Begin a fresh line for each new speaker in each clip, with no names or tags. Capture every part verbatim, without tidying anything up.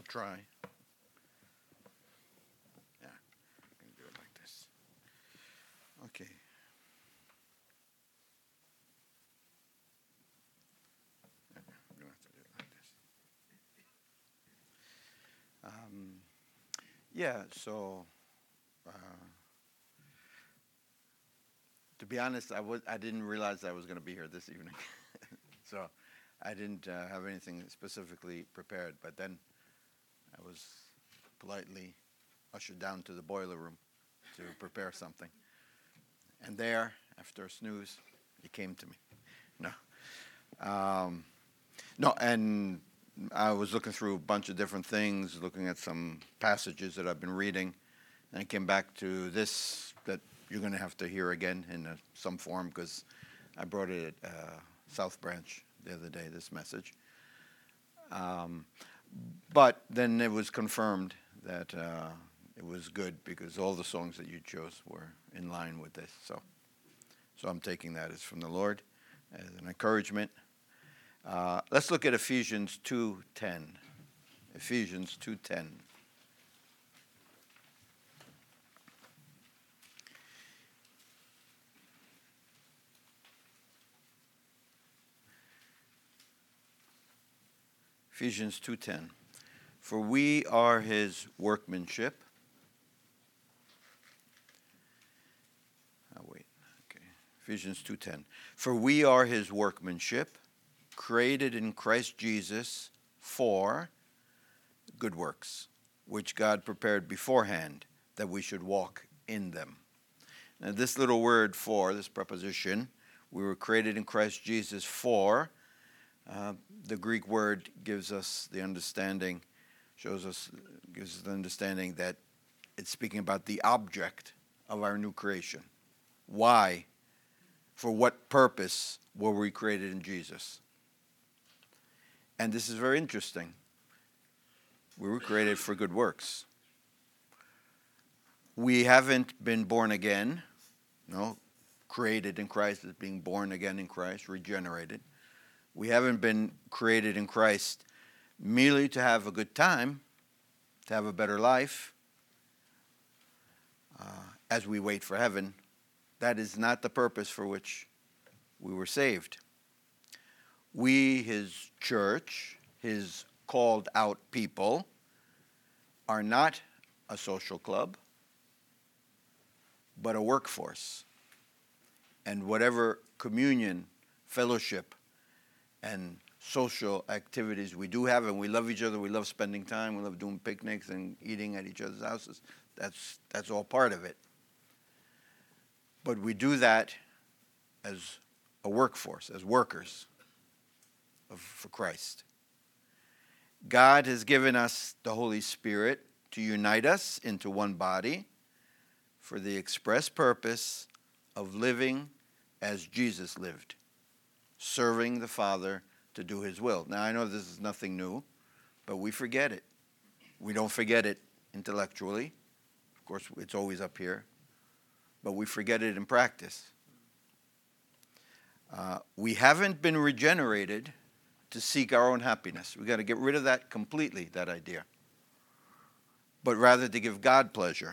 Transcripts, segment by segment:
try. Yeah, I can do it like this. Okay. Yeah, I'm gonna have to do it like this. Um, yeah. So, uh, to be honest, I was I didn't realize I was going to be here this evening, so I didn't uh, have anything specifically prepared. But then I was politely ushered down to the boiler room to prepare something. And there, after a snooze, he came to me. No. Um, no, and I was looking through a bunch of different things, looking at some passages that I've been reading, and I came back to this that you're going to have to hear again in uh, some form, because I brought it at uh, South Branch the other day, this message. Um, but then it was confirmed that uh, it was good, because all the songs that you chose were in line with this. So, so I'm taking that as from the Lord, as an encouragement. Uh, let's look at Ephesians two ten. Ephesians two ten. Ephesians two ten. For we are his workmanship. Oh, wait. Okay. Ephesians two ten. For we are his workmanship, created in Christ Jesus for good works, which God prepared beforehand that we should walk in them. Now, this little word for, this preposition, we were created in Christ Jesus for, uh, the Greek word gives us the understanding, shows us, gives us the understanding that it's speaking about the object of our new creation. Why? For what purpose were we created in Jesus? And this is very interesting. We were created for good works. We haven't been born again, no, created in Christ as being born again in Christ, regenerated. We haven't been created in Christ merely to have a good time, to have a better life, uh, as we wait for heaven. That is not the purpose for which we were saved. We, his church, his called out people, are not a social club, but a workforce. And whatever communion, fellowship, and social activities we do have, and we love each other, we love spending time, we love doing picnics and eating at each other's houses, that's, that's all part of it. But we do that as a workforce, as workers of, for Christ. God has given us the Holy Spirit to unite us into one body for the express purpose of living as Jesus lived, serving the Father to do his will. Now, I know this is nothing new, but we forget it. We don't forget it intellectually. Of course, it's always up here, but we forget it in practice. Uh, we haven't been regenerated to seek our own happiness. We've got to get rid of that completely, that idea. But rather to give God pleasure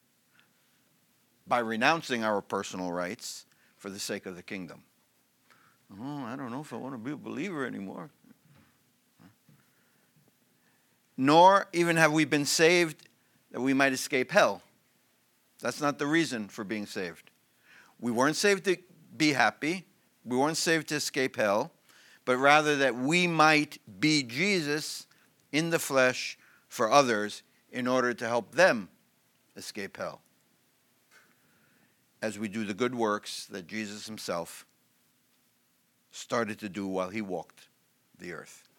by renouncing our personal rights for the sake of the kingdom. Oh, I don't know if I want to be a believer anymore. Nor even have we been saved that we might escape hell. That's not the reason for being saved. We weren't saved to be happy. We weren't saved to escape hell, but rather that we might be Jesus in the flesh for others in order to help them escape hell, as we do the good works that Jesus himself started to do while he walked the earth.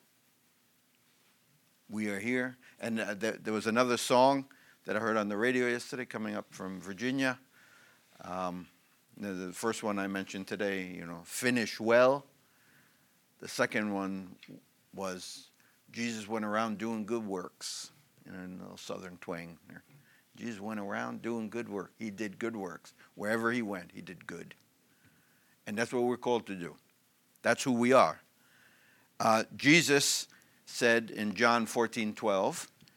We are here. And uh, there, there was another song that I heard on the radio yesterday coming up from Virginia. Um, the, the first one I mentioned today, you know, Finish Well. The second one was Jesus went around doing good works, you know, in a little southern twang there. Jesus went around doing good work. He did good works. Wherever he went, he did good. And that's what we're called to do. That's who we are. Uh, Jesus said in John fourteen twelve,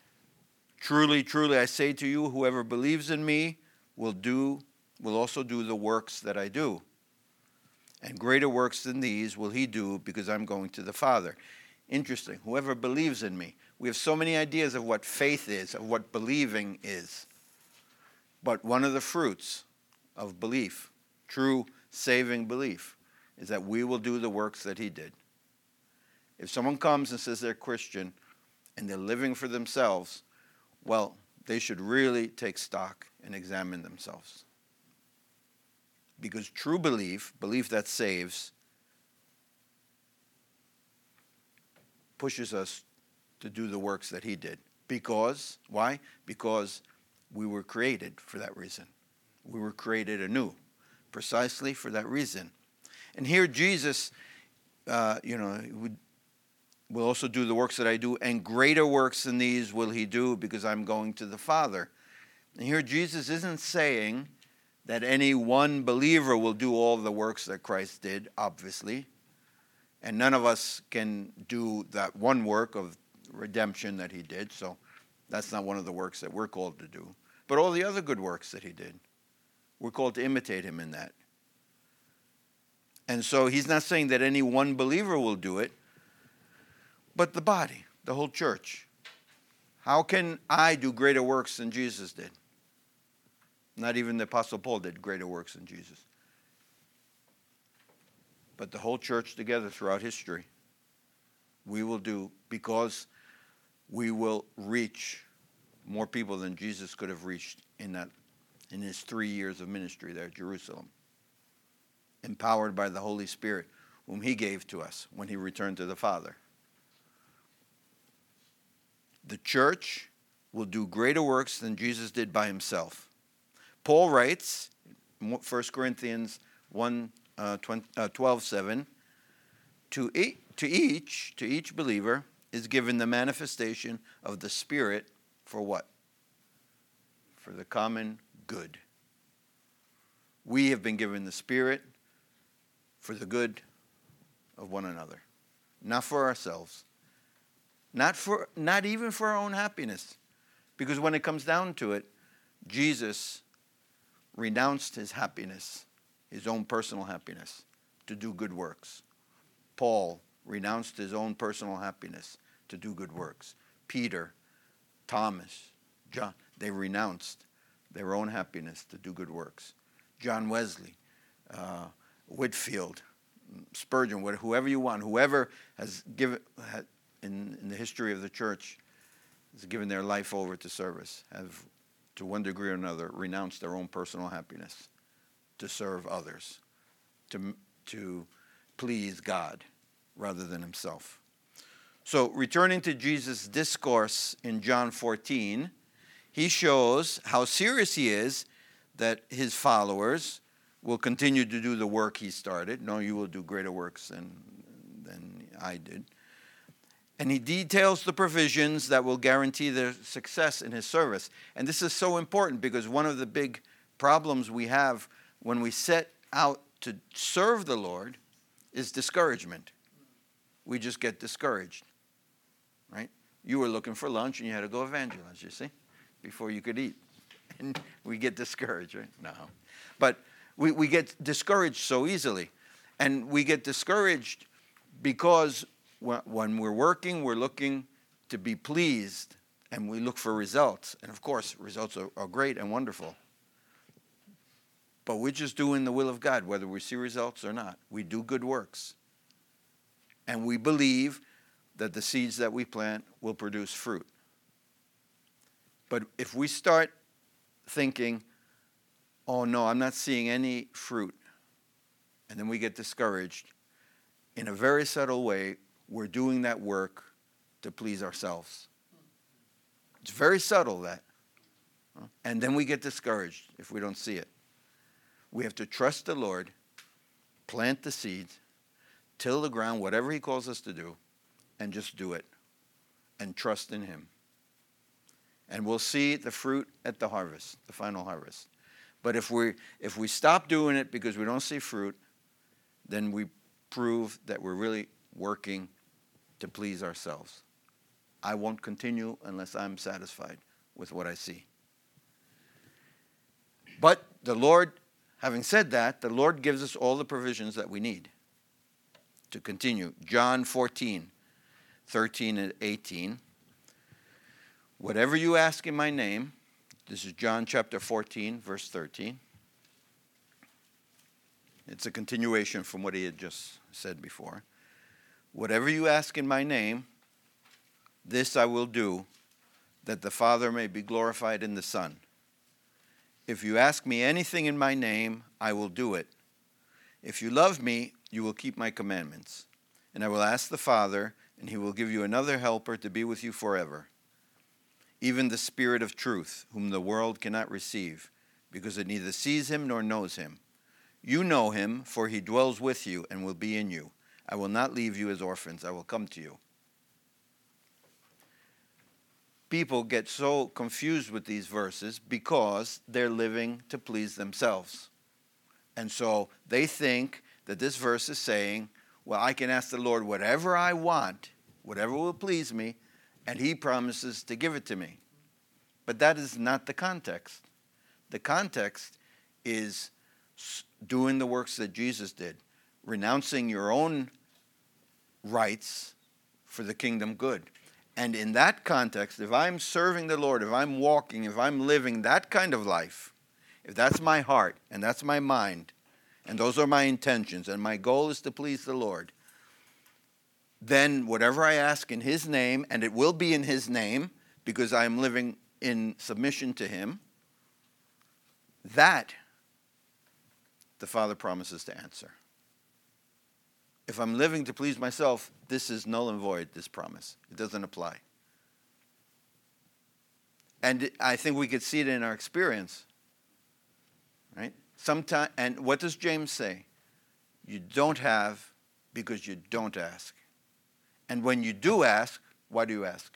Truly, truly, I say to you, whoever believes in me will do, will also do the works that I do. And greater works than these will he do, because I'm going to the Father. Interesting. Whoever believes in me. We have so many ideas of what faith is, of what believing is. But one of the fruits of belief, true saving belief, is that we will do the works that he did. If someone comes and says they're Christian and they're living for themselves, well, they should really take stock and examine themselves. Because true belief, belief that saves, pushes us to do the works that he did. Because, why? Because we were created for that reason. We were created anew, precisely for that reason. And here Jesus, uh, you know, would, will also do the works that I do, and greater works than these will he do, because I'm going to the Father. And here Jesus isn't saying that any one believer will do all the works that Christ did, obviously. And none of us can do that one work of redemption that he did, so that's not one of the works that we're called to do. But all the other good works that he did, we're called to imitate him in that. And so he's not saying that any one believer will do it, but the body, the whole church. How can I do greater works than Jesus did? Not even the Apostle Paul did greater works than Jesus. But the whole church together throughout history, we will do, because we will reach more people than Jesus could have reached in that, in his three years of ministry there at Jerusalem. Empowered by the Holy Spirit, whom he gave to us when he returned to the Father. The church will do greater works than Jesus did by himself. Paul writes, First Corinthians one, uh, twelve seven, to, e- to each, to each believer is given the manifestation of the Spirit for what? For the common good. We have been given the Spirit for the good of one another, not for ourselves, not for, not even for our own happiness, because when it comes down to it, Jesus renounced his happiness, his own personal happiness, to do good works. Paul renounced his own personal happiness to do good works. Peter, Thomas, John, they renounced their own happiness to do good works. John Wesley, uh, Whitfield, Spurgeon, whoever you want, whoever has given in, in the history of the church has given their life over to service, have to one degree or another renounced their own personal happiness to serve others, to, to please God rather than himself. So returning to Jesus' discourse in John fourteen, he shows how serious he is that his followers will continue to do the work he started. No, you will do greater works than, than I did. And he details the provisions that will guarantee their success in his service. And this is so important because one of the big problems we have when we set out to serve the Lord is discouragement. We just get discouraged, right? You were looking for lunch and you had to go evangelize, you see, before you could eat. And we get discouraged, right? No. But we, we get discouraged so easily. And we get discouraged because when we're working, we're looking to be pleased, and we look for results. And of course, results are, are great and wonderful. But we're just doing the will of God, whether we see results or not. We do good works. And we believe that the seeds that we plant will produce fruit. But if we start thinking, oh no, I'm not seeing any fruit, and then we get discouraged, in a very subtle way, we're doing that work to please ourselves. It's very subtle, that. And then we get discouraged if we don't see it. We have to trust the Lord, plant the seeds, till the ground, whatever he calls us to do, and just do it. And trust in him. And we'll see the fruit at the harvest, the final harvest. But if we if we stop doing it because we don't see fruit, then we prove that we're really working to please ourselves. I won't continue unless I'm satisfied with what I see. But the Lord, having said that, the Lord gives us all the provisions that we need to continue. John fourteen, thirteen and eighteen. Whatever you ask in my name, this is John chapter fourteen, verse thirteen. It's a continuation from what he had just said before. Whatever you ask in my name, this I will do, that the Father may be glorified in the Son. If you ask me anything in my name, I will do it. If you love me, you will keep my commandments. And I will ask the Father, and he will give you another helper to be with you forever, even the Spirit of truth, whom the world cannot receive, because it neither sees him nor knows him. You know him, for he dwells with you and will be in you. I will not leave you as orphans. I will come to you. People get so confused with these verses because they're living to please themselves. And so they think that this verse is saying, well, I can ask the Lord whatever I want, whatever will please me, and he promises to give it to me. But that is not the context. The context is doing the works that Jesus did, renouncing your own rights for the kingdom good. And in that context, if I'm serving the Lord, if I'm walking, if I'm living that kind of life, if that's my heart and that's my mind, and those are my intentions, and my goal is to please the Lord, then whatever I ask in his name, and it will be in his name because I'm living in submission to him, that the Father promises to answer. If I'm living to please myself, this is null and void, this promise. It doesn't apply. And I think we could see it in our experience. Right? Sometime, and what does James say? You don't have because you don't ask. And when you do ask, why do you ask?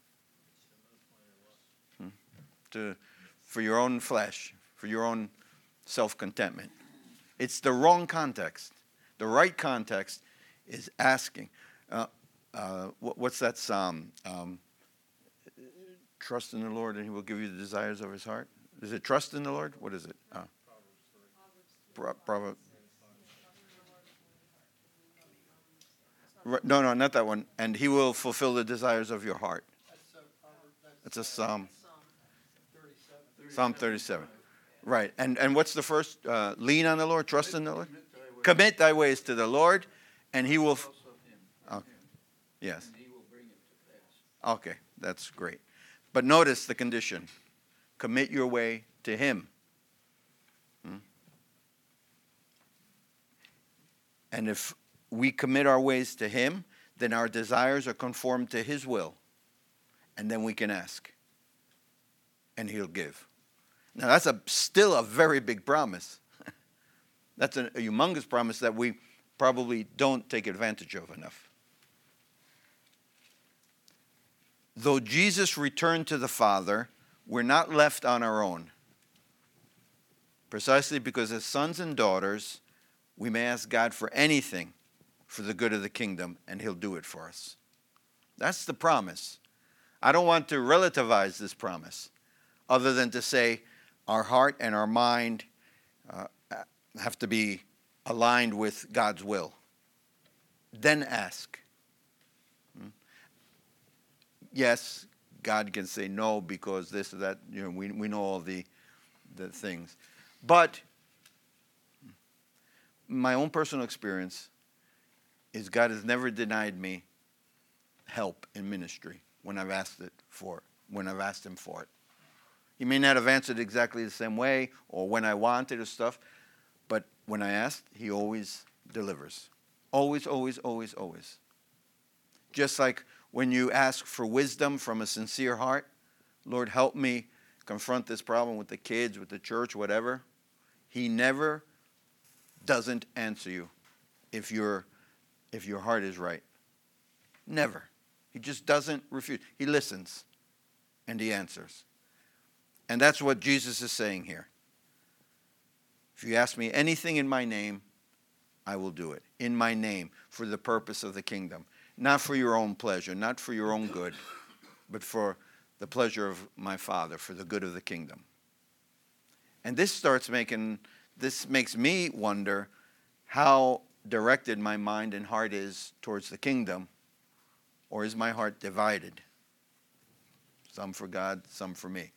Hmm? To, for your own flesh, for your own self-contentment. It's the wrong context. The right context is asking. Uh, uh, what, what's that psalm? Um, trust in the Lord and he will give you the desires of his heart. Is it trust in the Lord? What is it? Uh, Proverbs. No, no, not that one. And he will fulfill the desires of your heart. That's a psalm. Psalm thirty-seven. Right. And and what's the first? Uh, lean on the Lord. Trust in the Lord. Commit thy ways to the Lord, and he will. Okay. Yes. Okay, that's great. But notice the condition. Commit your way to him. Hmm? And if we commit our ways to him, then our desires are conformed to his will. And then we can ask. And he'll give. Now that's a, still a very big promise. That's a, a humongous promise that we probably don't take advantage of enough. Though Jesus returned to the Father, we're not left on our own. Precisely because as sons and daughters, we may ask God for anything for the good of the kingdom, and he'll do it for us. That's the promise. I don't want to relativize this promise, other than to say our heart and our mind uh, have to be aligned with God's will. Then ask. Hmm? Yes, God can say no because this or that. You know, we we know all the the things, but my own personal experience is God has never denied me help in ministry when I've asked it for when I've asked him for it. He may not have answered exactly the same way or when I wanted or stuff, but when I asked, he always delivers. Always, always, always, always. Just like when you ask for wisdom from a sincere heart, Lord, help me confront this problem with the kids, with the church, whatever. He never doesn't answer you if your if your heart is right. Never. He just doesn't refuse. He listens and he answers. And that's what Jesus is saying here. If you ask me anything in my name, I will do it. In my name, for the purpose of the kingdom. Not for your own pleasure, not for your own good, but for the pleasure of my Father for the good of the kingdom. And this starts making, this makes me wonder how directed my mind and heart is towards the kingdom, or is my heart divided? Some for God, some for me.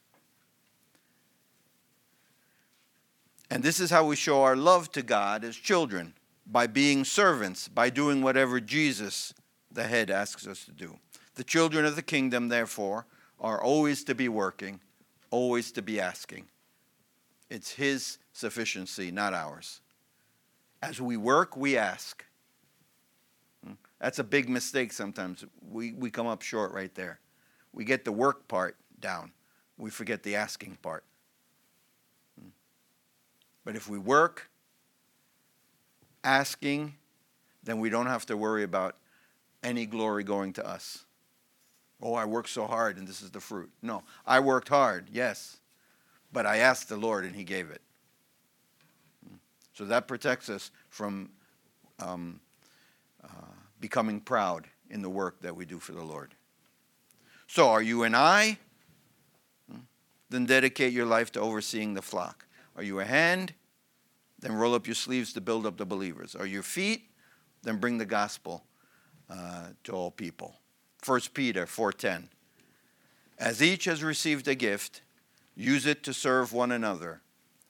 And this is how we show our love to God as children, by being servants, by doing whatever Jesus, the head, asks us to do. The children of the kingdom, therefore, are always to be working, always to be asking. It's his sufficiency, not ours. As we work, we ask. That's a big mistake sometimes. We, we come up short right there. We get the work part down. We forget the asking part. But if we work, asking, then we don't have to worry about any glory going to us. Oh, I worked so hard and this is the fruit. No, I worked hard, yes, but I asked the Lord and he gave it. So that protects us from um, uh, becoming proud in the work that we do for the Lord. So are you an eye? Then dedicate your life to overseeing the flock. Are you a hand? Then roll up your sleeves to build up the believers. Are your feet? Then bring the gospel uh, to all people. First Peter four ten. As each has received a gift, use it to serve one another.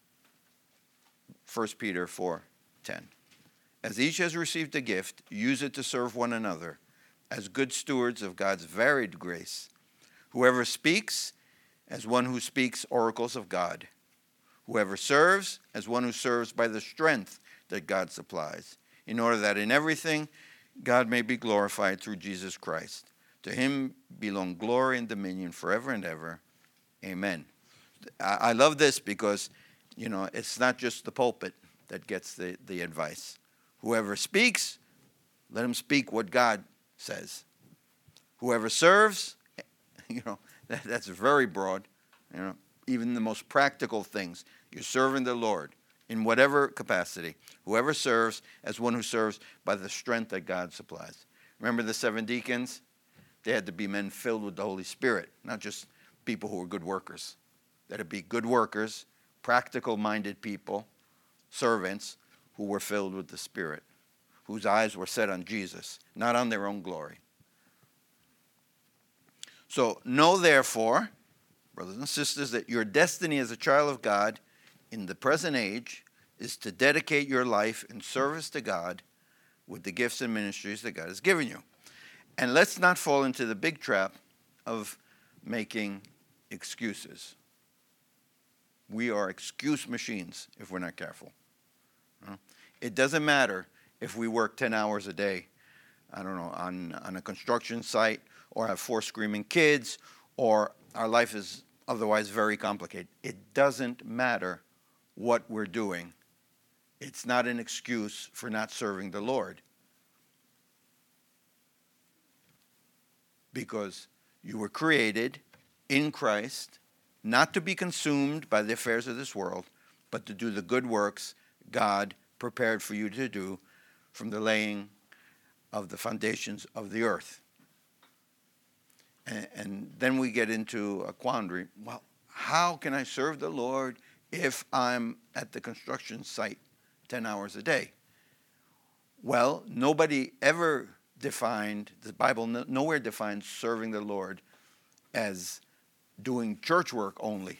First Peter four ten. As each has received a gift, use it to serve one another as good stewards of God's varied grace. Whoever speaks, as one who speaks oracles of God. Whoever serves, as one who serves by the strength that God supplies, in order that in everything God may be glorified through Jesus Christ. To him belong glory and dominion forever and ever. Amen. I, I love this because, you know, it's not just the pulpit that gets the, the advice. Whoever speaks, let him speak what God says. Whoever serves, you know, that, that's very broad. You know, even the most practical things. You're serving the Lord in whatever capacity. Whoever serves, as one who serves by the strength that God supplies. Remember the seven deacons? They had to be men filled with the Holy Spirit, not just people who were good workers. They had to be good workers, practical-minded people, servants who were filled with the Spirit, whose eyes were set on Jesus, not on their own glory. So know, therefore, brothers and sisters, that your destiny as a child of God in the present age is to dedicate your life in service to God with the gifts and ministries that God has given you. And let's not fall into the big trap of making excuses. We are excuse machines if we're not careful. It doesn't matter if we work ten hours a day, I don't know, on, on a construction site, or have four screaming kids, or our life is otherwise very complicated. It doesn't matter what we're doing. It's not an excuse for not serving the Lord. Because you were created in Christ, not to be consumed by the affairs of this world, but to do the good works God prepared for you to do from the laying of the foundations of the earth. And, and then we get into a quandary. Well, how can I serve the Lord if I'm at the construction site ten hours a day? Well, nobody ever defined, the Bible no, nowhere defines serving the Lord as doing church work only.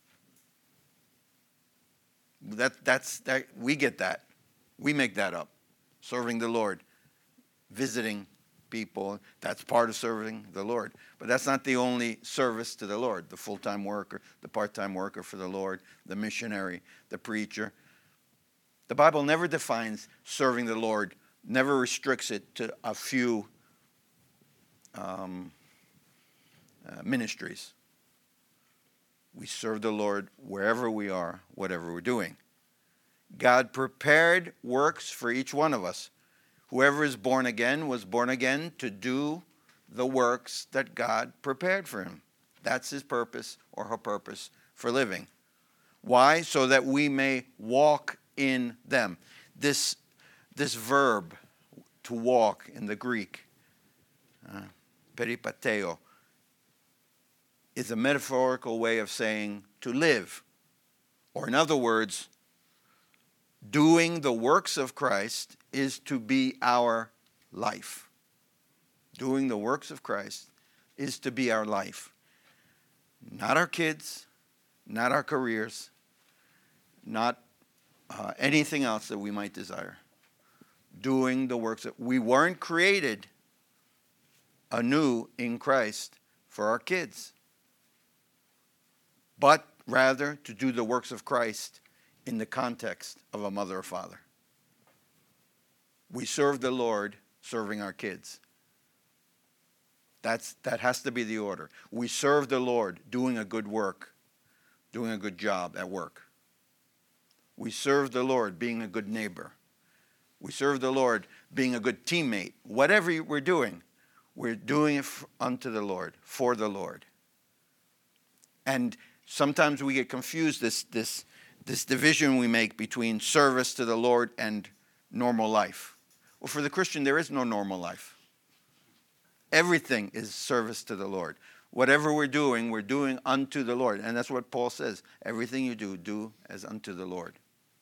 That, that's, that, we get that. We make that up. Serving the Lord. Visiting people. That's part of serving the Lord. But that's not the only service to the Lord. The full-time worker, the part-time worker for the Lord, the missionary, the preacher. The Bible never defines serving the Lord, never restricts it to a few um, uh, ministries. We serve the Lord wherever we are, whatever we're doing. God prepared works for each one of us. Whoever is born again was born again to do the works that God prepared for him. That's his purpose or her purpose for living. Why? So that we may walk in them. This, this verb, to walk in the Greek, uh, peripateo, is a metaphorical way of saying to live. Or in other words, doing the works of Christ is to be our life. Doing the works of Christ is to be our life. Not our kids, not our careers, not uh, anything else that we might desire. Doing the works of, we weren't created anew in Christ for our kids, but rather to do the works of Christ in the context of a mother or father. We serve the Lord serving our kids. That's, that has to be the order. We serve the Lord doing a good work, doing a good job at work. We serve the Lord being a good neighbor. We serve the Lord being a good teammate. Whatever we're doing, we're doing it unto the Lord, for the Lord. And sometimes we get confused, this, this, this division we make between service to the Lord and normal life. Well, for the Christian, there is no normal life. Everything is service to the Lord. Whatever we're doing, we're doing unto the Lord. And that's what Paul says. Everything you do, do as unto the Lord.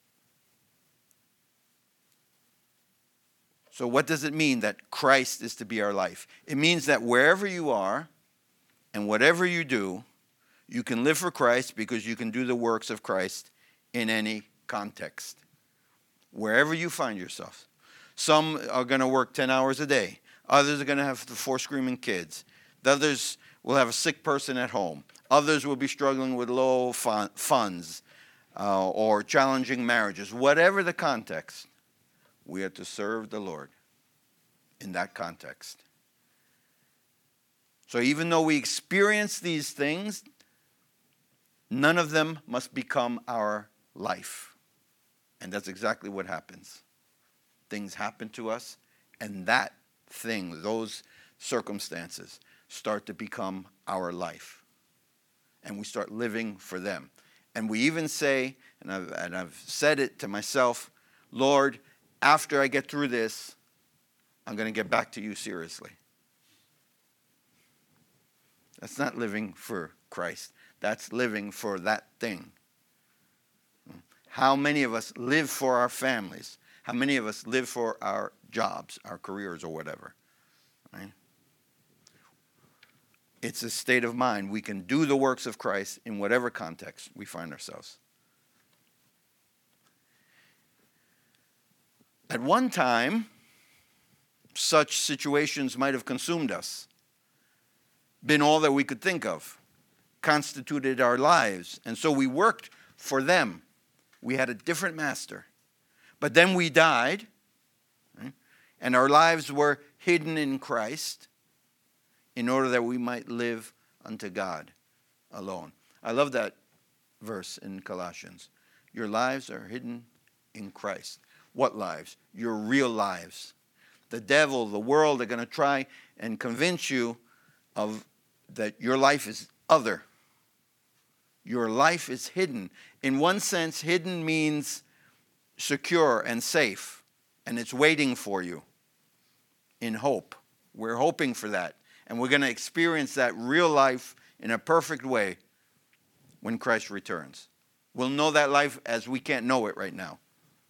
So what does it mean that Christ is to be our life? It means that wherever you are and whatever you do, you can live for Christ because you can do the works of Christ in any context. Wherever you find yourself. Some are going to work ten hours a day. Others are going to have the four screaming kids. The others will have a sick person at home. Others will be struggling with low fun- funds uh, or challenging marriages. Whatever the context, we are to serve the Lord in that context. So even though we experience these things, none of them must become our life. And that's exactly what happens. Things happen to us, and that thing, those circumstances, start to become our life. And we start living for them. And we even say, and I've, and I've said it to myself, Lord, after I get through this, I'm going to get back to you seriously. That's not living for Christ. That's living for that thing. How many of us live for our families? How many of us live for our jobs, our careers, or whatever? Right? It's a state of mind. We can do the works of Christ in whatever context we find ourselves. At one time, such situations might have consumed us, been all that we could think of, constituted our lives, and so we worked for them. We had a different master. But then we died, right? And our lives were hidden in Christ in order that we might live unto God alone. I love that verse in Colossians. Your lives are hidden in Christ. What lives? Your real lives. The devil, the world are going to try and convince you of that your life is other. Your life is hidden. In one sense, hidden means secure and safe, and it's waiting for you in hope. We're hoping for that, and we're going to experience that real life in a perfect way when Christ returns. We'll know that life as we can't know it right now.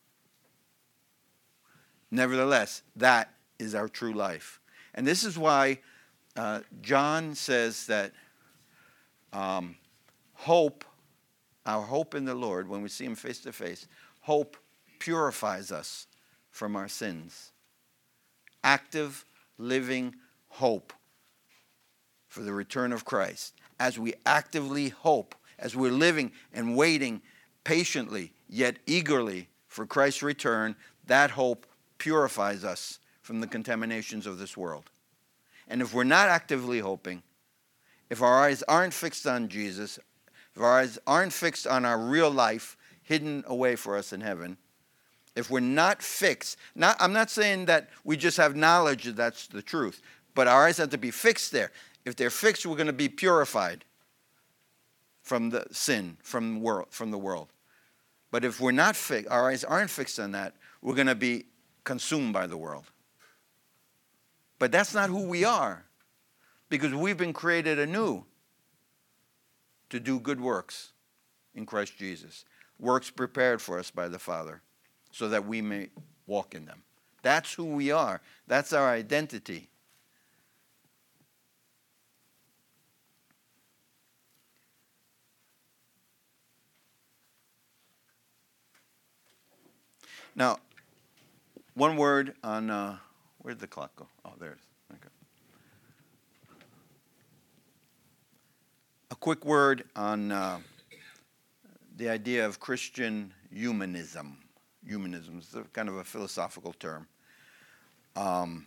Nevertheless, that is our true life. And this is why uh, John says that um, hope, our hope in the Lord, when we see him face to face, hope purifies us from our sins. Active, living hope for the return of Christ. As we actively hope, as we're living and waiting patiently, yet eagerly for Christ's return, that hope purifies us from the contaminations of this world. And if we're not actively hoping, if our eyes aren't fixed on Jesus, if our eyes aren't fixed on our real life hidden away for us in heaven, if we're not fixed, not, I'm not saying that we just have knowledge that that's the truth, but our eyes have to be fixed there. If they're fixed, we're going to be purified from the sin, from the world. From the world. But if we're not fixed, our eyes aren't fixed on that, we're going to be consumed by the world. But that's not who we are, because we've been created anew. to do good works in Christ Jesus, works prepared for us by the Father, so that we may walk in them. That's who we are. That's our identity. Now, one word on, uh, where'd the clock go? Oh, there it is. Okay. A quick word on uh, the idea of Christian humanism. Humanism is a kind of a philosophical term. Um,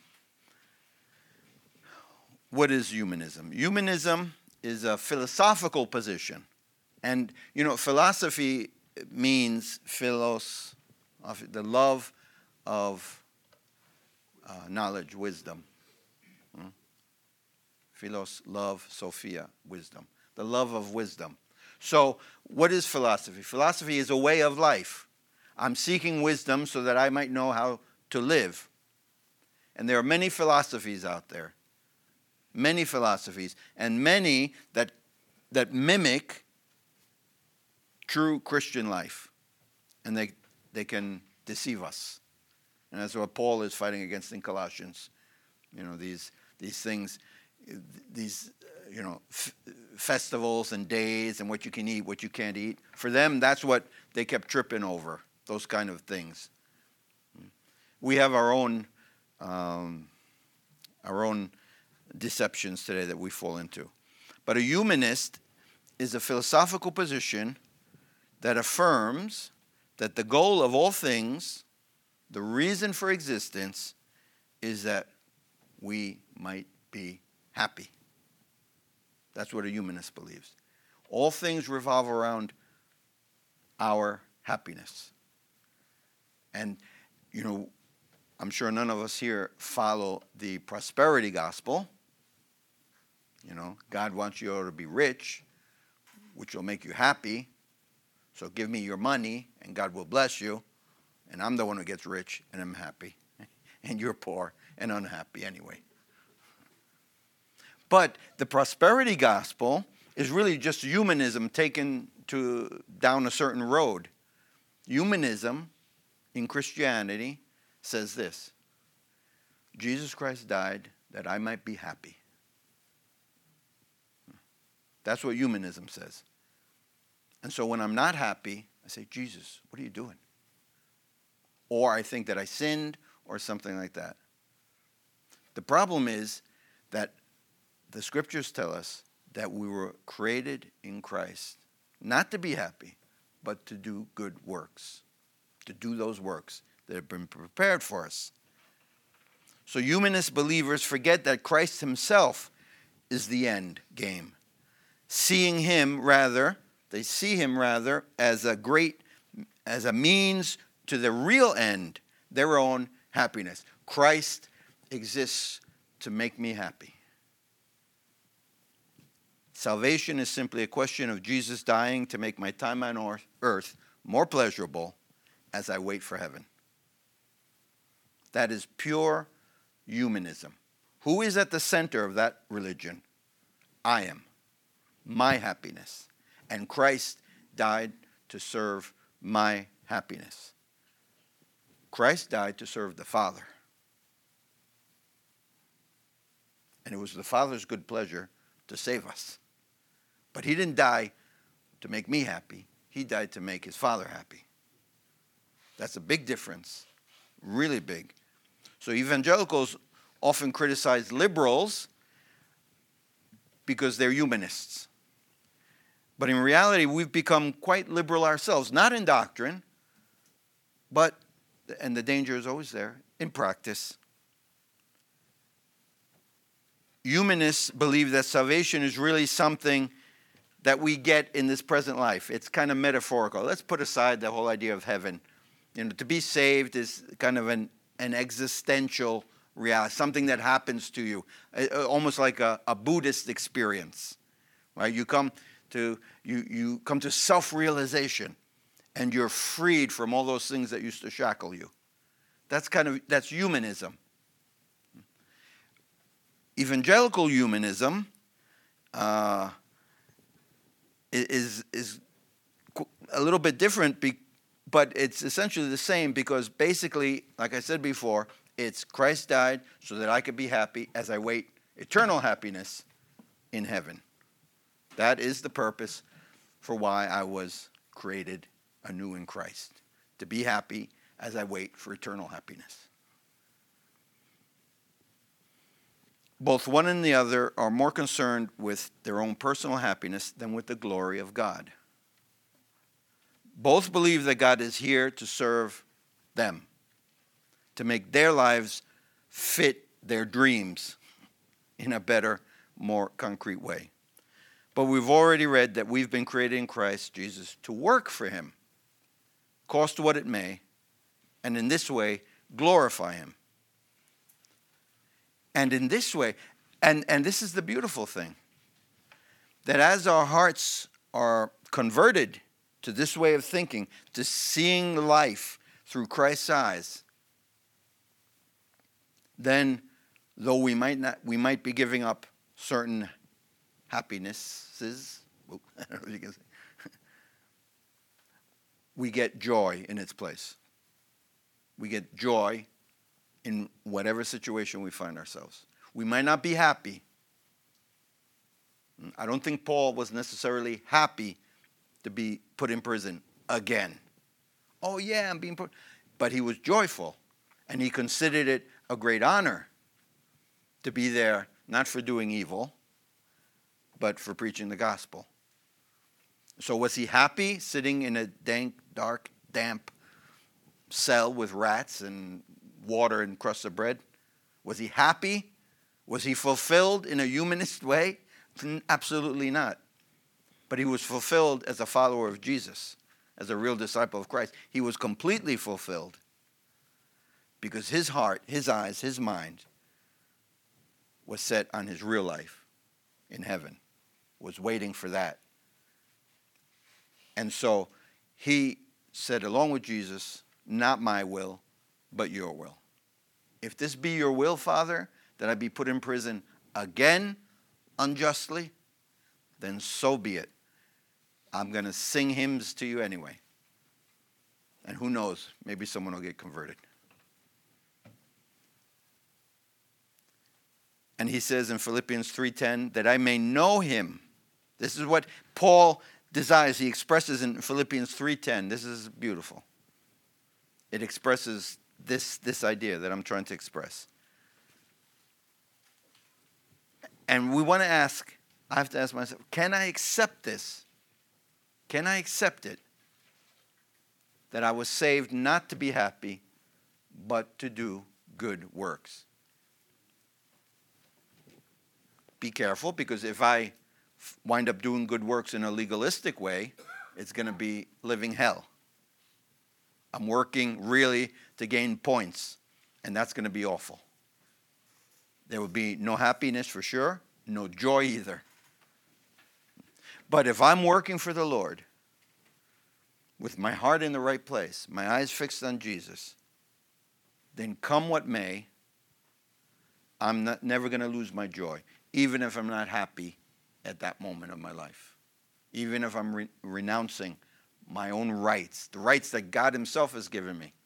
what is humanism? Humanism is a philosophical position. And, you know, philosophy means philos, the love of uh, knowledge, wisdom. Hmm? Philos, love, Sophia, wisdom. The love of wisdom. So, what is philosophy? Philosophy is a way of life. I'm seeking wisdom so that I might know how to live. And there are many philosophies out there. Many philosophies. And many that, that mimic true Christian life. And they, they can deceive us. And that's what Paul is fighting against in Colossians. You know, these, these things, these, you know, f- festivals and days and what you can eat, what you can't eat. For them, that's what they kept tripping over, those kind of things. We have our own, um, our own deceptions today that we fall into. But a humanist is a philosophical position that affirms that the goal of all things, the reason for existence, is that we might be happy. That's what a humanist believes. All things revolve around our happiness. And, you know, I'm sure none of us here follow the prosperity gospel. You know, God wants you to be rich, which will make you happy. So give me your money, and God will bless you. And I'm the one who gets rich, and I'm happy. And you're poor and unhappy anyway. But the prosperity gospel is really just humanism taken to down a certain road. Humanism in Christianity says this: Jesus Christ died that I might be happy. That's what humanism says. And so when I'm not happy, I say, Jesus, what are you doing? Or I think that I sinned or something like that. The problem is that the scriptures tell us that we were created in Christ, not to be happy, but to do good works, to do those works that have been prepared for us. So humanist believers forget that Christ himself is the end game. Seeing him rather, they see him rather as a great, as a means to the real end, their own happiness. Christ exists to make me happy. Salvation is simply a question of Jesus dying to make my time on earth more pleasurable as I wait for heaven. That is pure humanism. Who is at the center of that religion? I am. My happiness. And Christ died to serve my happiness. Christ died to serve the Father. And it was the Father's good pleasure to save us. But he didn't die to make me happy. He died to make his Father happy. That's a big difference. Really big. So evangelicals often criticize liberals because they're humanists. But in reality, we've become quite liberal ourselves. Not in doctrine, but, and the danger is always there, in practice. Humanists believe that salvation is really something that we get in this present life. It's kind of metaphorical. Let's put aside the whole idea of heaven. You know, to be saved is kind of an, an existential reality, something that happens to you, almost like a, a Buddhist experience. Right? You come to you you come to self-realization, and you're freed from all those things that used to shackle you. That's kind of that's humanism. Evangelical humanism uh, is is a little bit different, be, but it's essentially the same, because basically, like I said before, it's Christ died so that I could be happy as I wait eternal happiness in heaven. That is the purpose for why I was created anew in Christ, to be happy as I wait for eternal happiness. Both one and the other are more concerned with their own personal happiness than with the glory of God. Both believe that God is here to serve them, to make their lives fit their dreams in a better, more concrete way. But we've already read that we've been created in Christ Jesus to work for him, cost what it may, and in this way glorify him. And in this way, and, and this is the beautiful thing, that as our hearts are converted to this way of thinking, to seeing life through Christ's eyes, then though we might not, we might be giving up certain happinesses, I don't know what you can say, we get joy in its place. We get joy in whatever situation we find ourselves. We might not be happy. I don't think Paul was necessarily happy to be put in prison again. Oh yeah, I'm being put, but he was joyful, and he considered it a great honor to be there, not for doing evil, but for preaching the gospel. So was he happy sitting in a dank, dark, damp cell with rats and water and crusts of bread? Was he happy? Was he fulfilled in a humanist way? Absolutely not. But he was fulfilled as a follower of Jesus, as a real disciple of Christ. He was completely fulfilled because his heart, his eyes, his mind was set on his real life in heaven, was waiting for that. And so he said, along with Jesus, not my will, but your will. If this be your will, Father, that I be put in prison again unjustly, then so be it. I'm going to sing hymns to you anyway. And who knows, maybe someone will get converted. And he says in Philippians three ten, that I may know him. This is what Paul desires. He expresses in Philippians three ten. This is beautiful. It expresses this, this idea that I'm trying to express. And we want to ask, I have to ask myself, can I accept this? Can I accept it? That I was saved not to be happy, but to do good works. Be careful, because if I wind up doing good works in a legalistic way, it's going to be living hell. I'm working really to gain points, and that's going to be awful. There will be no happiness for sure, no joy either. But if I'm working for the Lord, with my heart in the right place, my eyes fixed on Jesus, then come what may, I'm not, never going to lose my joy, even if I'm not happy at that moment of my life. Even if I'm re- renouncing my own rights, the rights that God himself has given me.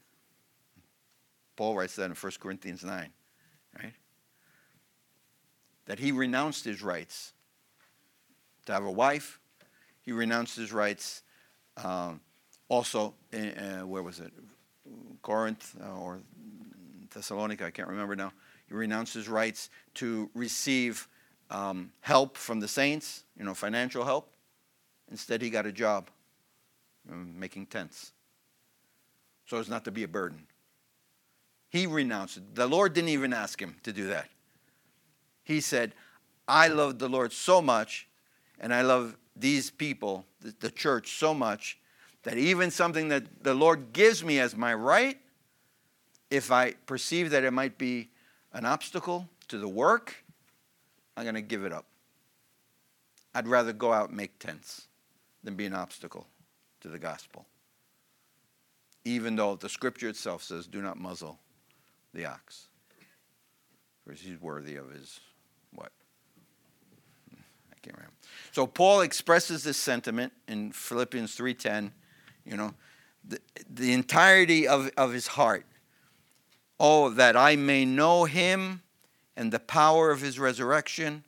Paul writes that in First Corinthians nine, right? That he renounced his rights to have a wife. He renounced his rights um, also, in, uh, where was it? Corinth uh, or Thessalonica, I can't remember now. He renounced his rights to receive um, help from the saints, you know, financial help. Instead, he got a job um, making tents, so as not to be a burden. He renounced it. The Lord didn't even ask him to do that. He said, I love the Lord so much, and I love these people, the, the church, so much, that even something that the Lord gives me as my right, if I perceive that it might be an obstacle to the work, I'm going to give it up. I'd rather go out and make tents than be an obstacle to the gospel. Even though the scripture itself says, do not muzzle the ox, for he's worthy of his, what? I can't remember. So Paul expresses this sentiment in Philippians three ten, you know, the, the entirety of, of his heart. Oh, that I may know him and the power of his resurrection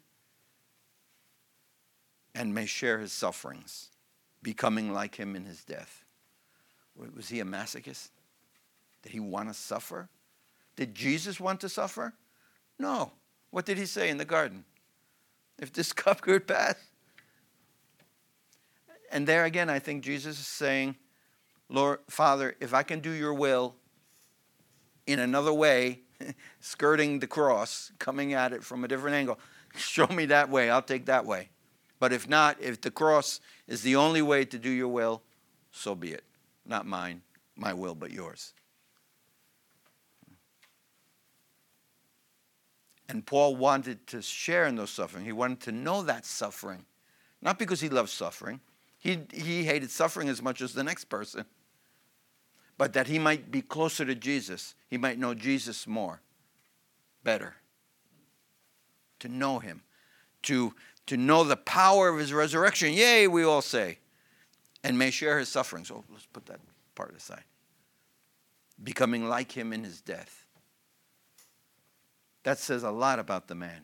and may share his sufferings, becoming like him in his death. Was he a masochist? Did he want to suffer? Did Jesus want to suffer? No. What did he say in the garden? If this cup could pass. And there again, I think Jesus is saying, Lord, Father, if I can do your will in another way, skirting the cross, coming at it from a different angle, show me that way, I'll take that way. But if not, if the cross is the only way to do your will, so be it. Not mine, my will, but yours. And Paul wanted to share in those suffering. He wanted to know that suffering. Not because he loved suffering. He, he hated suffering as much as the next person. But that he might be closer to Jesus. He might know Jesus more, better. To know him. To, to know the power of his resurrection. Yay, we all say. And may share his suffering. So let's put that part aside. Becoming like him in his death. That says a lot about the man.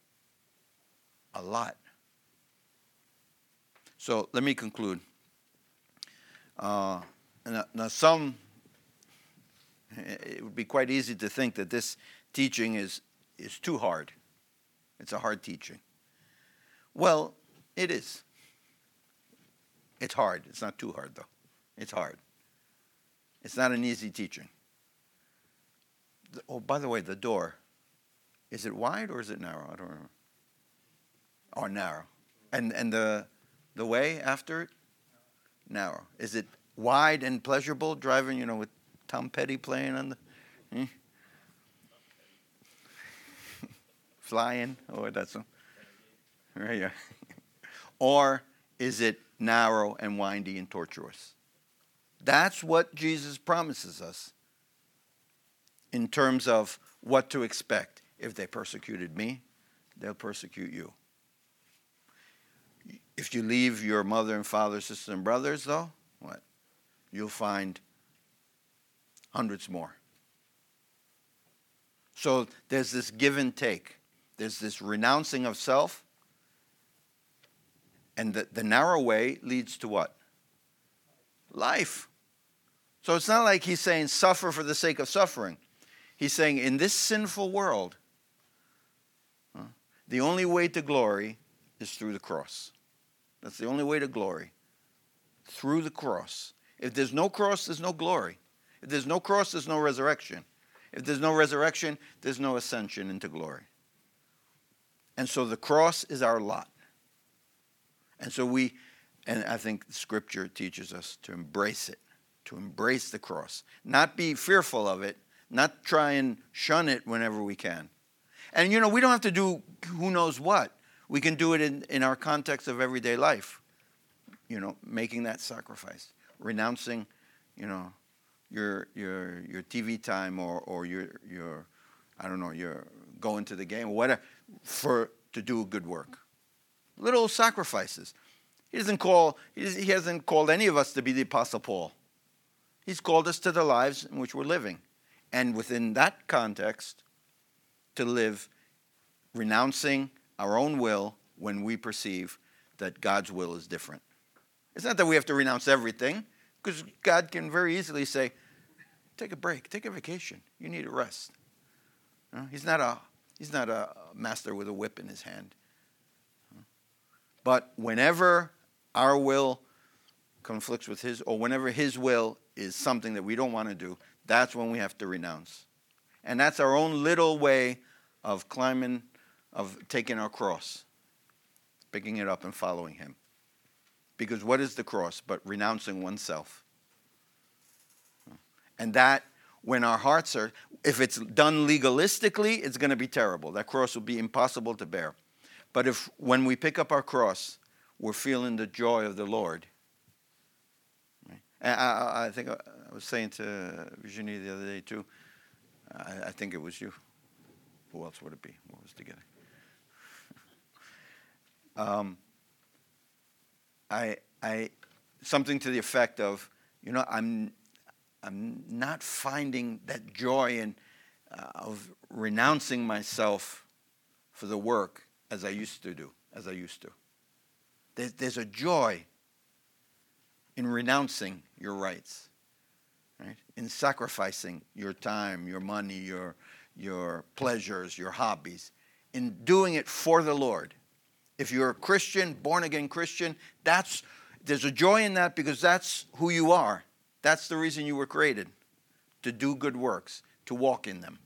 A lot. So let me conclude. Uh, now, now some, it would be quite easy to think that this teaching is, is too hard. It's a hard teaching. Well, it is. It's hard. It's not too hard, though. It's hard. It's not an easy teaching. Oh, by the way, the door. Is it wide or is it narrow? I don't remember. Oh, narrow. And and the the way after it? Narrow. Is it wide and pleasurable driving, you know, with Tom Petty playing on the... Hmm? Flying? Oh, that's... A, right, yeah. Or is it narrow and windy and tortuous? That's what Jesus promises us in terms of what to expect. If they persecuted me, they'll persecute you. If you leave your mother and father, sisters and brothers, though, what? You'll find hundreds more. So there's this give and take. There's this renouncing of self. And the, the narrow way leads to what? Life. So it's not like he's saying suffer for the sake of suffering. He's saying in this sinful world, the only way to glory is through the cross. That's the only way to glory. Through the cross. If there's no cross, there's no glory. If there's no cross, there's no resurrection. If there's no resurrection, there's no ascension into glory. And so the cross is our lot. And so we, and I think Scripture teaches us to embrace it, to embrace the cross. Not be fearful of it, not try and shun it whenever we can. And, you know, we don't have to do who knows what. We can do it in, in our context of everyday life. You know, making that sacrifice. Renouncing, you know, your your your T V time or, or your, your, I don't know, your going to the game or whatever, for to do good work. Little sacrifices. He doesn't call, he hasn't called any of us to be the Apostle Paul. He's called us to the lives in which we're living. And within that context, to live renouncing our own will when we perceive that God's will is different. It's not that we have to renounce everything, because God can very easily say, take a break, take a vacation. You need a rest. You know, he's not a he's not a master with a whip in his hand. But whenever our will conflicts with his, or whenever his will is something that we don't want to do, that's when we have to renounce. And that's our own little way of climbing, of taking our cross, picking it up and following him. Because what is the cross but renouncing oneself? And that, when our hearts are, if it's done legalistically, it's going to be terrible. That cross will be impossible to bear. But if, when we pick up our cross, we're feeling the joy of the Lord. And I, I think I, I was saying to Virginie the other day too, I, I think it was you. Who else would it be? What was together? um, I, I, something to the effect of, you know, I'm, I'm not finding that joy in, uh, of renouncing myself for the work as I used to do, as I used to. There's, there's a joy in renouncing your rights, right? In sacrificing your time, your money, your, your pleasures, your hobbies, in doing it for the Lord. If you're a Christian, born-again Christian, that's, there's a joy in that because that's who you are. That's the reason you were created, to do good works, to walk in them.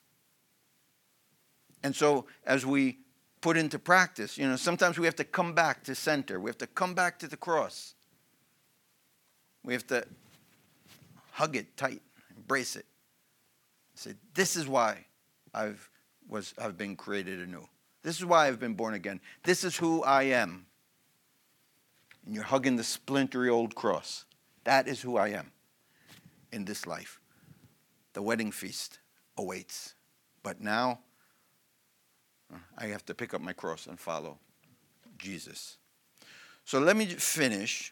And so as we put into practice, you know, sometimes we have to come back to center. We have to come back to the cross. We have to hug it tight, embrace it. Say, this is why I've, was, I've been created anew. This is why I've been born again. This is who I am. And you're hugging the splintery old cross. That is who I am in this life. The wedding feast awaits. But now, I have to pick up my cross and follow Jesus. So let me finish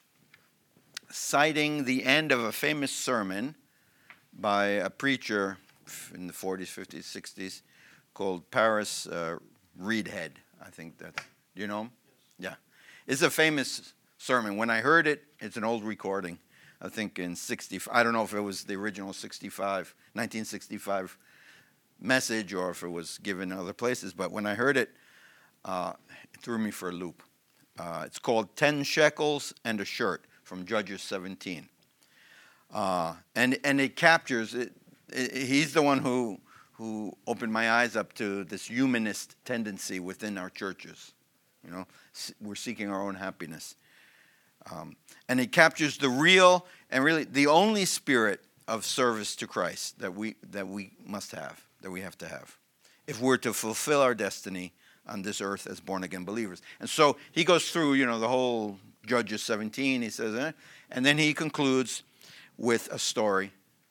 citing the end of a famous sermon by a preacher in the forties, fifties, sixties called Paris uh, Reidhead. I think that's, do you know him? Yes. Yeah. It's a famous sermon. When I heard it, it's an old recording. I think in sixty, I don't know if it was the original sixty-five, nineteen sixty-five message or if it was given in other places, but when I heard it, uh, it threw me for a loop. Uh, it's called Ten Shekels and a Shirt from Judges seventeen. Uh, and, and it captures, it, it, he's the one who, who opened my eyes up to this humanist tendency within our churches. You know, we're seeking our own happiness. Um, and it captures the real and really the only spirit of service to Christ that we that we must have, that we have to have, if we're to fulfill our destiny on this earth as born-again believers. And so he goes through, you know, the whole Judges seventeen, he says, eh? And then he concludes with a story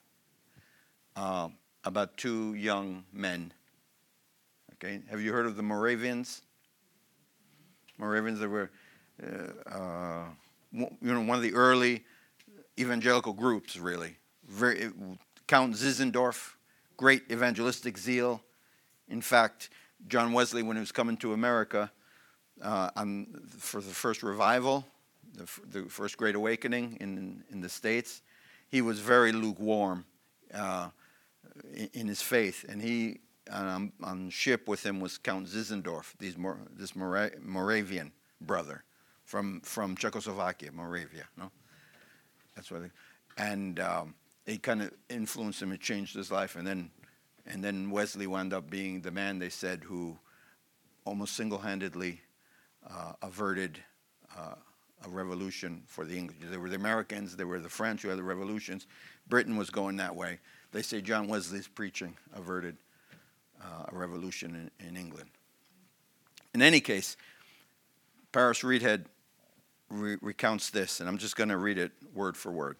uh, about two young men. Okay, have you heard of the Moravians? Moravians, they were, uh, uh, you know, one of the early evangelical groups, really. Very, Count Zinzendorf, great evangelistic zeal. In fact, John Wesley, when he was coming to America uh, on, for the first revival, the, the first Great Awakening in, in the States, he was very lukewarm uh, in, in his faith. And he, um, on ship with him was Count Zinzendorf, these Mor- this Mora- Moravian brother from, from Czechoslovakia, Moravia. No? That's what they, and um, it kind of influenced him. It changed his life. And then, and then Wesley wound up being the man, they said, who almost single-handedly uh, averted uh, a revolution for the English. There were the Americans, there were the French who had the revolutions. Britain was going that way. They say John Wesley's preaching averted uh, a revolution in, in England. In any case, Paris Reidhead re- recounts this, and I'm just going to read it word for word.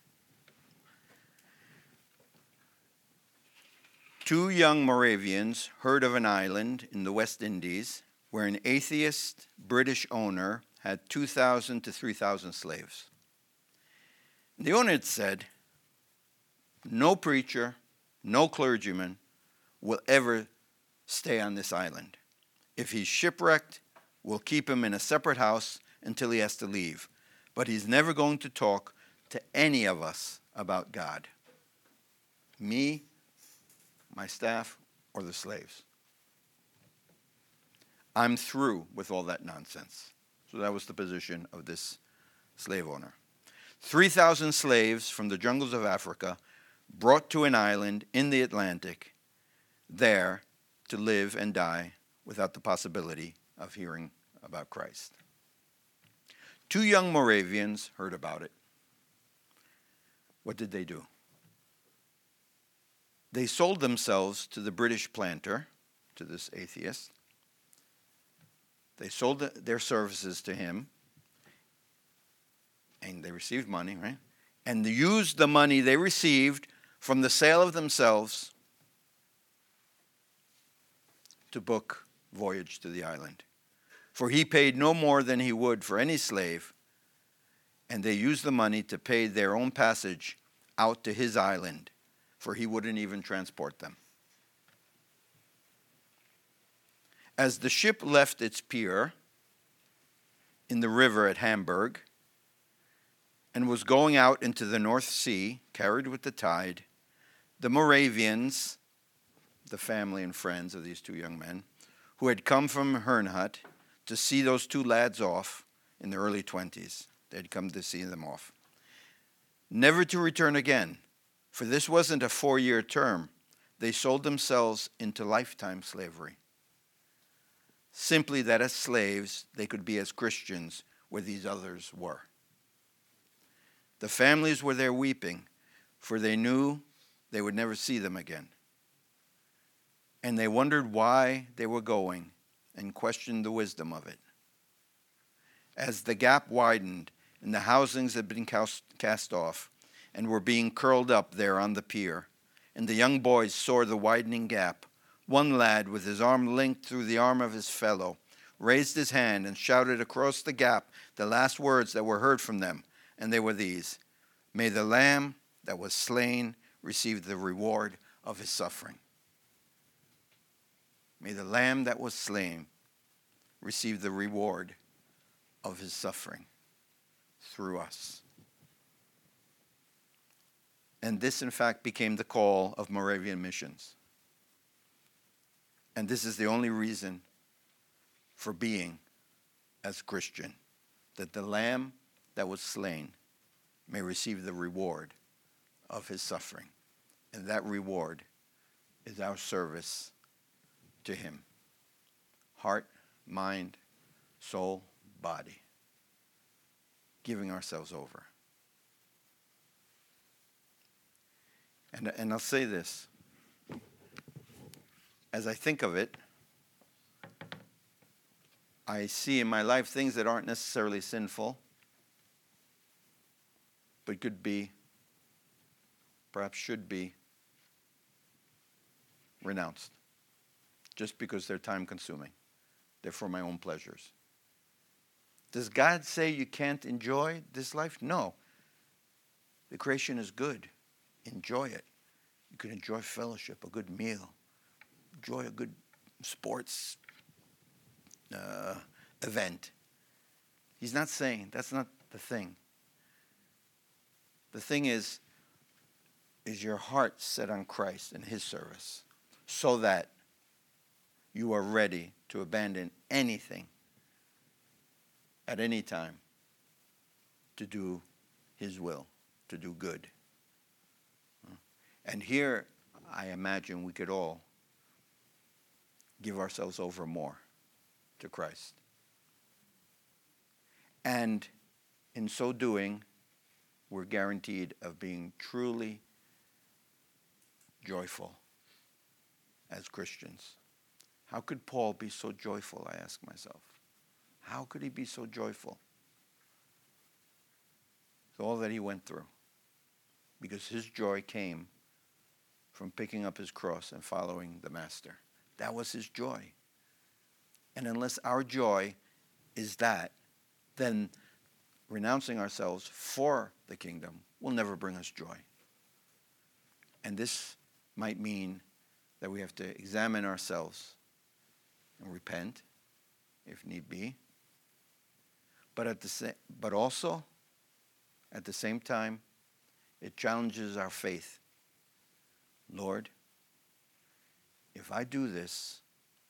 Two young Moravians heard of an island in the West Indies where an atheist British owner had two thousand to three thousand slaves. The owner had said, no preacher, no clergyman will ever stay on this island. If he's shipwrecked, we'll keep him in a separate house until he has to leave. But he's never going to talk to any of us about God. Me, my staff, or the slaves. I'm through with all that nonsense. So that was the position of this slave owner. three thousand slaves from the jungles of Africa brought to an island in the Atlantic, there to live and die without the possibility of hearing about Christ. Two young Moravians heard about it. What did they do? They sold themselves to the British planter, to this atheist. They sold their services to him, and they received money, right? And they used the money they received from the sale of themselves to book voyage to the island. for he paid no more than he would for any slave, and they used the money to pay their own passage out to his island, for he wouldn't even transport them. As the ship left its pier in the river at Hamburg and was going out into the North Sea, carried with the tide, the Moravians, the family and friends of these two young men, who had come from Herrnhut to see those two lads off in the early twenties, they had come to see them off, never to return again, for this wasn't a four-year term. They sold themselves into lifetime slavery. Simply that as slaves, they could be as Christians where these others were. The families were there weeping, for they knew they would never see them again. And they wondered why they were going and questioned the wisdom of it. As the gap widened and the housings had been cast off and were being curled up there on the pier, and the young boys saw the widening gap, one lad, with his arm linked through the arm of his fellow, raised his hand and shouted across the gap the last words that were heard from them, and they were these: "May the Lamb that was slain receive the reward of his suffering." May the Lamb that was slain receive the reward of his suffering through us. And this, in fact, became the call of Moravian missions. And this is the only reason for being as Christian, that the Lamb that was slain may receive the reward of his suffering. And that reward is our service to him. Heart, mind, soul, body. Giving ourselves over. And, and I'll say this. As I think of it, I see in my life things that aren't necessarily sinful, but could be, perhaps should be, renounced. Just because they're time consuming. They're for my own pleasures. Does God say you can't enjoy this life? No. The creation is good. Enjoy it. You can enjoy fellowship, a good meal, enjoy a good sports uh, event. He's not saying, that's not the thing. The thing is, is your heart set on Christ and his service, so that you are ready to abandon anything at any time to do his will, to do good. And here, I imagine we could all give ourselves over more to Christ. And in so doing, we're guaranteed of being truly joyful as Christians. How could Paul be so joyful, I ask myself? How could he be so joyful? It's all that he went through. Because his joy came from picking up his cross and following the Master. That was his joy. And unless our joy is that, then renouncing ourselves for the kingdom will never bring us joy. And this might mean that we have to examine ourselves and repent, if need be. But at the sa- but also, at the same time, it challenges our faith. Lord, if I do this,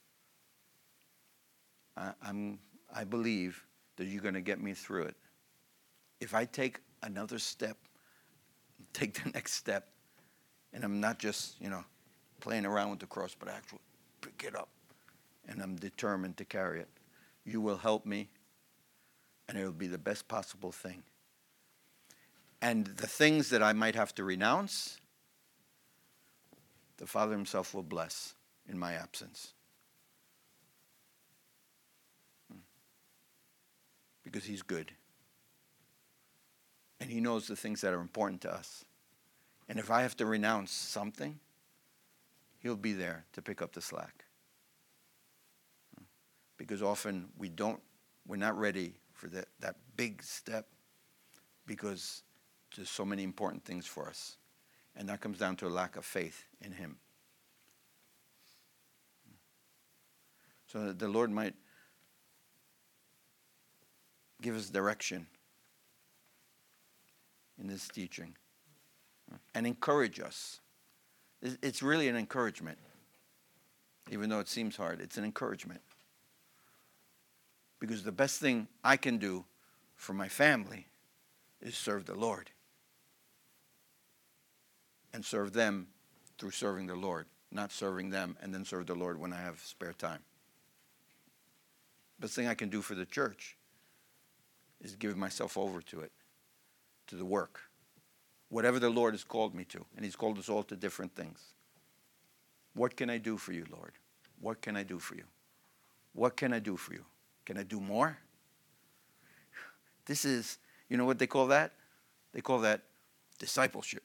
I, I'm, I believe that you're going to get me through it. If I take another step, take the next step, and I'm not just, you know, playing around with the cross, but actually pick it up, and I'm determined to carry it, you will help me, and it will be the best possible thing. And the things that I might have to renounce, the Father himself will bless in my absence. Because he's good. And he knows the things that are important to us. And if I have to renounce something, he'll be there to pick up the slack. Because because often we don't, we're not ready for that, that big step because there's so many important things for us. And that comes down to a lack of faith in him. So that the Lord might give us direction in this teaching and encourage us. It's really an encouragement. Even though it seems hard, it's an encouragement. Because the best thing I can do for my family is serve the Lord. And serve them through serving the Lord, not serving them and then serve the Lord when I have spare time. Best thing I can do for the church is give myself over to it, to the work. Whatever the Lord has called me to, and he's called us all to different things. What can I do for you, Lord? What can I do for you? What can I do for you? Can I do more? This is, you know what they call that? They call that discipleship.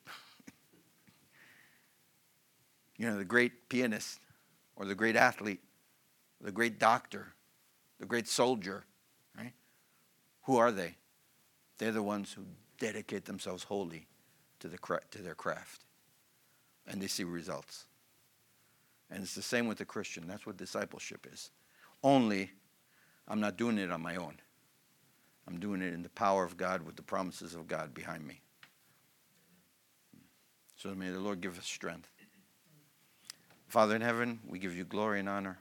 You know, the great pianist or the great athlete, the great doctor, the great soldier, right? Who are they? They're the ones who dedicate themselves wholly to the to their craft. And they see results. And it's the same with the Christian. That's what discipleship is. Only I'm not doing it on my own. I'm doing it in the power of God with the promises of God behind me. So may the Lord give us strength. Father in heaven, we give you glory and honor.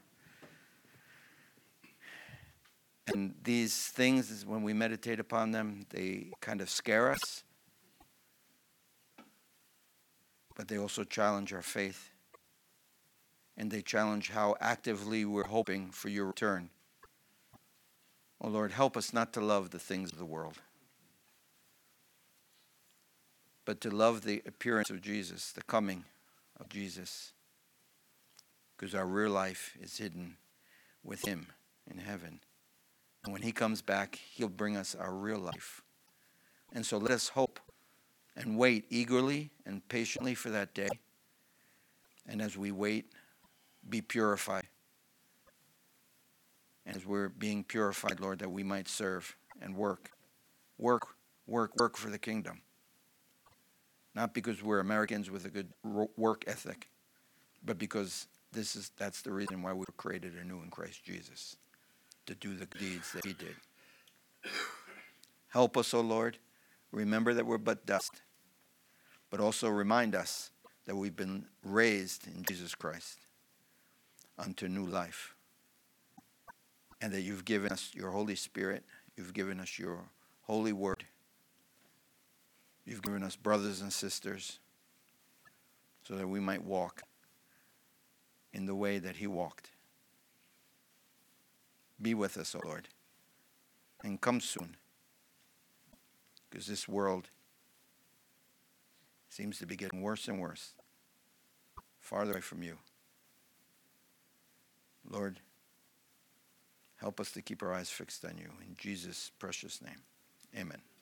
And these things, when we meditate upon them, they kind of scare us. But they also challenge our faith. And they challenge how actively we're hoping for your return. Oh Lord, help us not to love the things of the world, but to love the appearance of Jesus, the coming of Jesus, because our real life is hidden with him in heaven. And when he comes back, he'll bring us our real life. And so let us hope and wait eagerly and patiently for that day. And as we wait, be purified. And as we're being purified, Lord, that we might serve and work. Work, work, work for the kingdom. Not because we're Americans with a good work ethic, but because this is that's the reason why we were created anew in Christ Jesus, to do the deeds that he did. Help us, O Lord. Remember that we're but dust, but also remind us that we've been raised in Jesus Christ unto new life. And that you've given us your Holy Spirit. You've given us your holy word. You've given us brothers and sisters so that we might walk in the way that he walked. Be with us, O Lord. And come soon. Because this world seems to be getting worse and worse. Farther away from you. Lord, help us to keep our eyes fixed on you. In Jesus' precious name, amen.